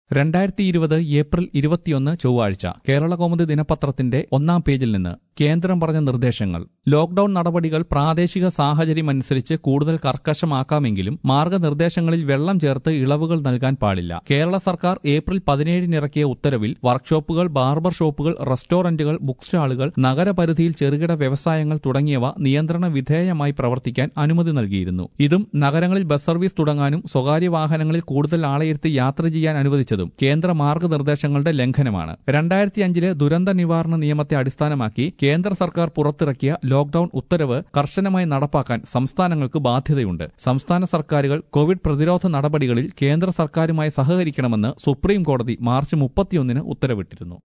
2020 April 21 ചൊവ്വാഴ്ച കേരളകൗമുദി ദിനപത്രത്തിന്റെ ഒന്നാം പേജിൽ നിന്ന് കേന്ദ്രം പറഞ്ഞ നിർദ്ദേശങ്ങൾ. ലോക്ഡൌൺ നടപടികൾ പ്രാദേശിക സാഹചര്യമനുസരിച്ച് കൂടുതൽ കർക്കശമാക്കാമെങ്കിലും മാർഗനിർദ്ദേശങ്ങളിൽ വെള്ളം ചേർത്ത് ഇളവുകൾ നൽകാൻ പാടില്ല. കേരള സർക്കാർ ഏപ്രിൽ 17 ഇറക്കിയ ഉത്തരവിൽ വർക്ക്ഷോപ്പുകൾ, ബാർബർ ഷോപ്പുകൾ, റെസ്റ്റോറന്റുകൾ, ബുക്ക് സ്റ്റാളുകൾ, നഗരപരിധിയിൽ ചെറുകിട വ്യവസായങ്ങൾ തുടങ്ങിയവ നിയന്ത്രണ വിധേയമായി പ്രവർത്തിക്കാൻ അനുമതി നൽകിയിരുന്നു. ഇതും നഗരങ്ങളിൽ ബസ് സർവീസ് തുടങ്ങാനും സ്വകാര്യ വാഹനങ്ങളിൽ കൂടുതൽ ആളെയിരുത്തി യാത്ര ചെയ്യാൻ അനുവദിച്ചതും കേന്ദ്ര മാർഗനിർദ്ദേശങ്ങളുടെ ലംഘനമാണ്. 2005 ദുരന്ത നിവാരണ നിയമത്തെ അടിസ്ഥാനമാക്കി കേന്ദ്ര സർക്കാർ പുറത്തിറക്കിയ ലോക്ഡൌൺ ഉത്തരവ് കർശനമായി നടപ്പാക്കാൻ സംസ്ഥാനങ്ങൾക്ക് ബാധ്യതയുണ്ട്. സംസ്ഥാന സർക്കാരുകൾ കോവിഡ് പ്രതിരോധ നടപടികളിൽ കേന്ദ്ര സർക്കാരുമായി സഹകരിക്കണമെന്ന് സുപ്രീം കോടതി മാർച്ച് 31 ഉത്തരവിട്ടിരുന്നു.